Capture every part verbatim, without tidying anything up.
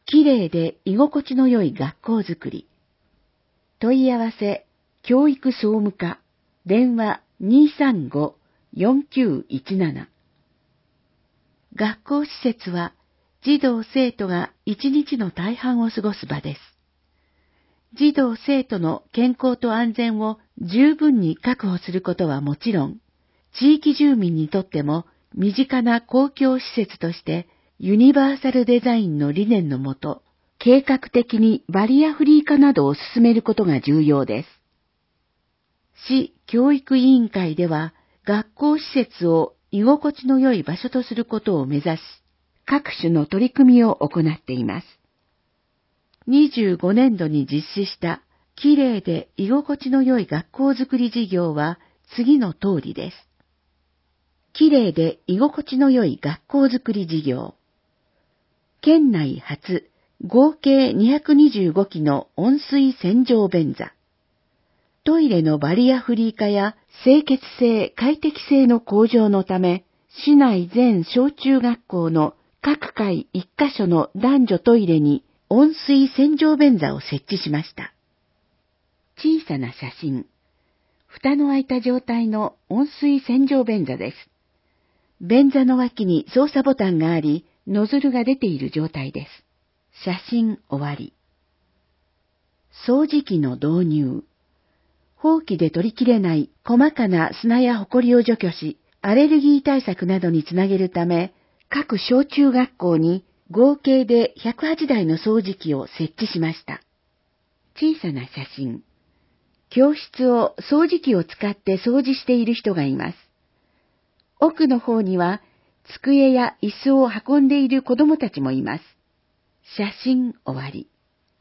きれいで居心地の良い学校づくり。問い合わせ、教育総務課、電話 にーさんごーよんきゅういちなな。学校施設は、児童生徒が一日の大半を過ごす場です。児童生徒の健康と安全を十分に確保することはもちろん、地域住民にとっても身近な公共施設としてユニバーサルデザインの理念のもと、計画的にバリアフリー化などを進めることが重要です。市教育委員会では、学校施設を居心地の良い場所とすることを目指し、各種の取り組みを行っています。にじゅうごねんどに実施したきれいで居心地の良い学校づくり事業は次の通りです。きれいで居心地の良い学校づくり事業。県内初、合計にひゃくにじゅうごきの温水洗浄便座。トイレのバリアフリー化や清潔性、快適性の向上のため、市内全小中学校の各階いっかしょの男女トイレに温水洗浄便座を設置しました。小さな写真。蓋の開いた状態の温水洗浄便座です。便座の脇に操作ボタンがあり、ノズルが出ている状態です。写真終わり。掃除機の導入。ほうきで取りきれない細かな砂やホコリを除去し、アレルギー対策などにつなげるため、各小中学校に合計でひゃくはちだいの掃除機を設置しました。小さな写真。教室を掃除機を使って掃除している人がいます。奥の方には机や椅子を運んでいる子供たちもいます。写真終わり。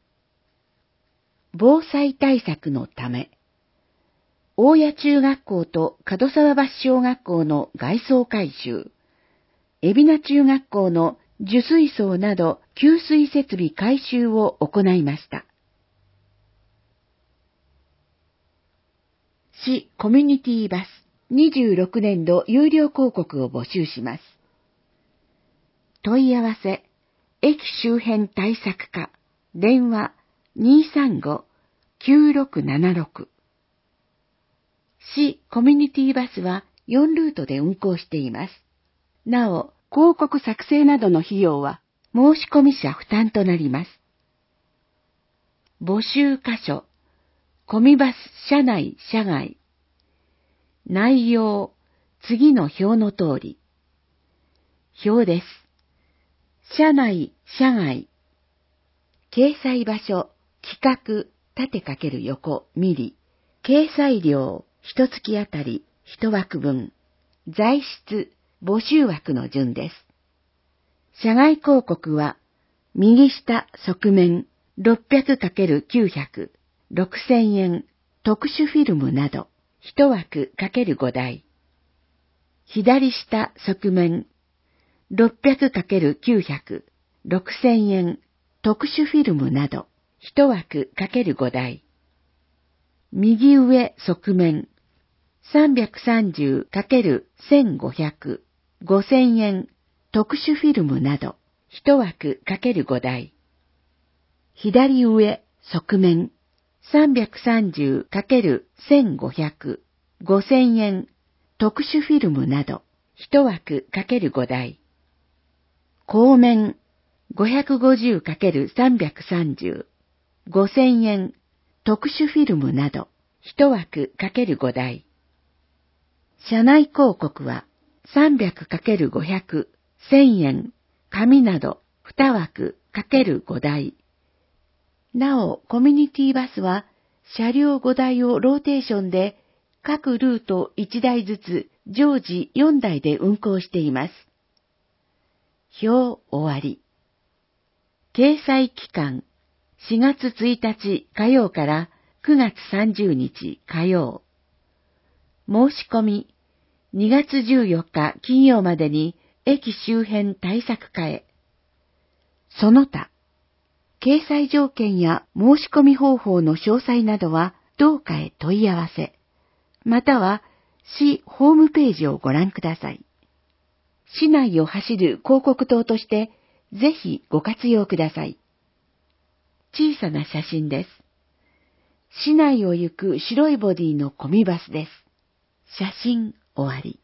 防災対策のため、大谷中学校と門沢橋小学校の外装改修、海老名中学校の受水槽など給水設備改修を行いました。市コミュニティバスにじゅうろくねんど有料広告を募集します。問い合わせ、駅周辺対策課、電話 にーさんごーきゅうろくななろく。市コミュニティバスはよんルートで運行しています。なお、広告作成などの費用は申し込み者負担となります。募集箇所、コミバス社内社外。内容、次の表の通り。表です。社内社外。掲載場所、企画、縦かける横、ミリ。掲載料、一月あたり一枠分。材質、募集枠の順です。社外広告は、右下側面 ろっぴゃくかけるきゅうひゃく、ろくせんえん、特殊フィルムなど、一枠 ×ご 台。左下側面、ろっぴゃくかけるきゅうひゃく、ろくせんえん、特殊フィルムなど、一枠 ×ご 台。右上側面、さんびゃくさんじゅうかけるせんごひゃく、ごせんえん、特殊フィルムなど、一枠 ×ご 台。左上側面、さんびゃくさんじゅうかけるせんごひゃく、ごせんえん、特殊フィルムなど、一枠 ×ご 台。後面、ごひゃくごじゅうかけるさんびゃくさんじゅう、ごせんえん、特殊フィルムなど、一枠 ×ご 台。社内広告は、さんびゃくかけるごひゃく、せんえん、紙など、二枠 ×ご 台。なお、コミュニティバスは、車両ごだいをローテーションで、各ルートいちだいずつ常時よんだいで運行しています。表終わり。掲載期間、しがつついたち火曜からくがつさんじゅうにち火曜。申し込み、にがつじゅうよっか金曜までに駅周辺対策課へ。その他、掲載条件や申し込み方法の詳細などは同課へ問い合わせ、または市ホームページをご覧ください。市内を走る広告塔としてぜひご活用ください。 小さな写真です。市内を行く白いボディのコミバスです。写真終わり。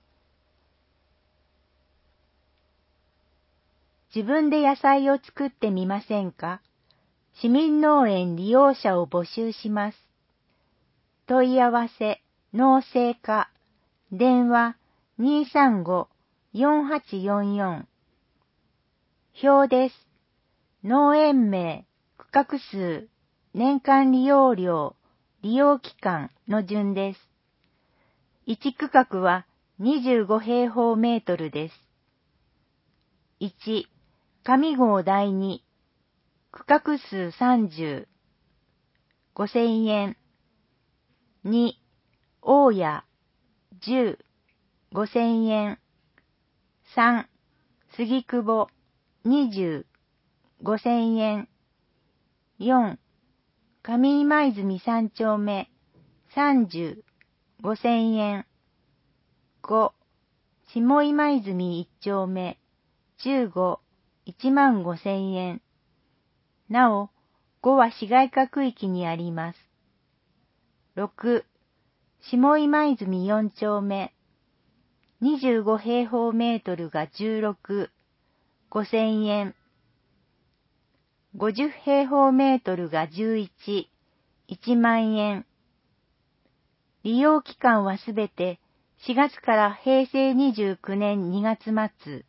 自分で野菜を作ってみませんか？市民農園利用者を募集します。問い合わせ、農政課、電話 にーさんご よんはちよんよん。表です。農園名、区画数、年間利用量、利用期間の順です。いち区画はにじゅうご平方メートルです。いち、上郷第二、区画数さんじゅう、ごせんえん。に、大家、じゅう、ごせんえん。さん、杉久保、にじゅう、ごせんえん。よん、上今泉三丁目、さんじゅう、ごせんえん。ご、下今泉一丁目、じゅうご、いちまんごせんえん。なお、ごは市街化区域にあります。ろく、下今泉四丁目、にじゅうご平方メートルがじゅうろく、ごせんえん。ごじゅう平方メートルがじゅういち、いちまんえん。利用期間はすべてしがつから平成にじゅうきゅうねんにがつ末。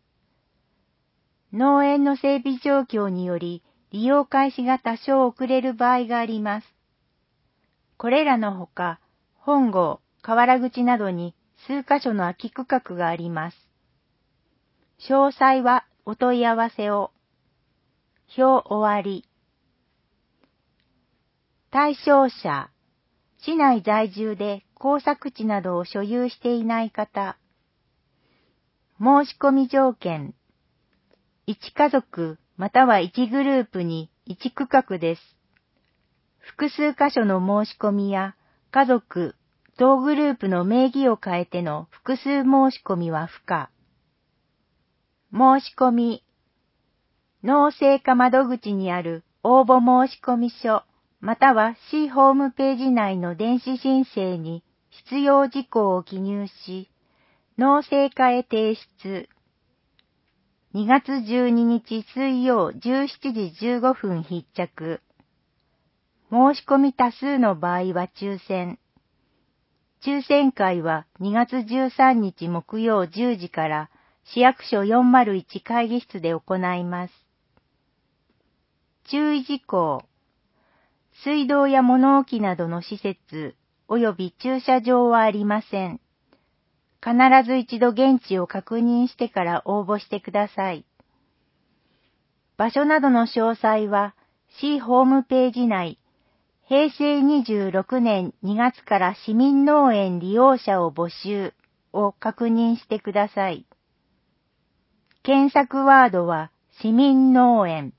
農園の整備状況により利用開始が多少遅れる場合があります。これらのほか、本郷、河原口などに数カ所の空き区画があります。詳細はお問い合わせを。表終わり。対象者、市内在住で耕作地などを所有していない方。申し込み条件。いち家族またはいちグループにいち区画です。複数箇所の申し込みや家族、同グループの名義を変えての複数申し込みは不可。申し込み。農政課窓口にある応募申込書、または市ホームページ内の電子申請に必要事項を記入し、農政課へ提出。にがつじゅうににち水曜じゅうしちじじゅうごふん必着。申し込み多数の場合は抽選。抽選会はにがつじゅうさんにち木曜じゅうじから市役所よんまるいち会議室で行います。注意事項。水道や物置などの施設及び駐車場はありません。必ず一度現地を確認してから応募してください。場所などの詳細は市ホームページ内、平成にじゅうろくねんにがつから市民農園利用者を募集を確認してください。検索ワードは市民農園。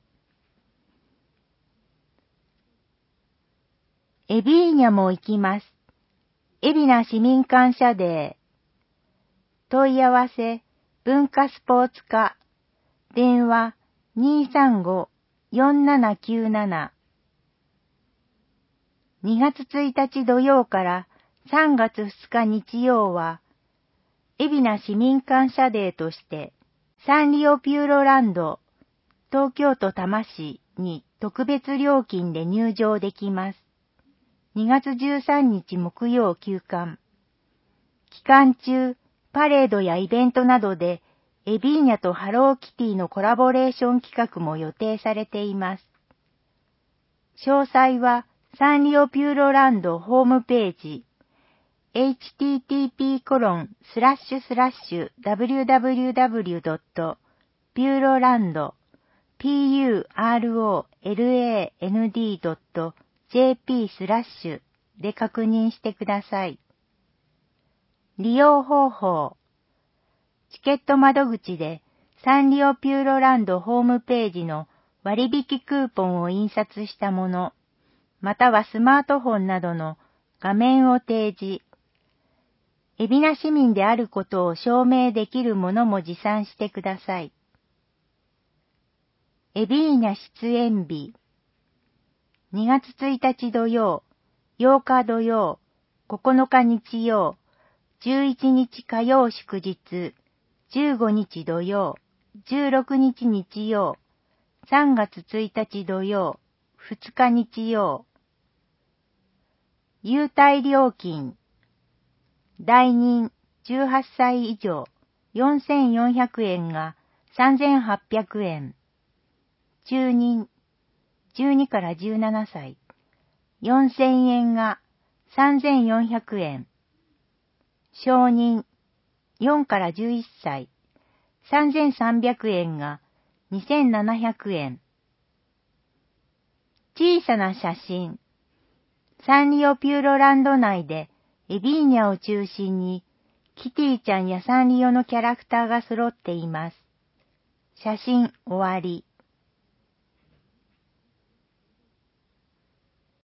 エビーニャも行きます。海老名市民感謝デー。問い合わせ、文化スポーツ課。電話 にーさんご よんななきゅうなな。にがつついたち土曜からさんがつふつか日曜は、海老名市民感謝デーとして、サンリオピューロランド、東京都多摩市に特別料金で入場できます。にがつじゅうさんにち木曜休館。期間中、パレードやイベントなどで、エビーニャとハローキティのコラボレーション企画も予定されています。詳細は、サンリオピューロランドホームページ、エイチティーティーピーコロンスラッシュスラッシュダブリューダブリューダブリュードットピューロランド ピーユーアールオーエルエーエヌディードットジェーピー スラッシュで確認してください。利用方法。チケット窓口でサンリオピューロランドホームページの割引クーポンを印刷したもの、またはスマートフォンなどの画面を提示。海老名市民であることを証明できるものも持参してください。エビーニャ出演日。 にがつついたち土曜、ようか土曜、ここのか日曜、じゅういちにち火曜祝日、じゅうごにち土曜、じゅうろくにち日曜、さんがつついたち土曜、ふつか日曜。優待料金。大人じゅうはっさい以上よんせんよんひゃくえんがさんぜんはっぴゃくえん。中人じゅうにからじゅうななさいよんせんえんがさんぜんよんひゃくえん。小人よんからじゅういっさいさんぜんさんびゃくえんがにせんななひゃくえん。小さな写真。サンリオピューロランド内でエビーニャを中心にキティちゃんやサンリオのキャラクターが揃っています。写真終わり。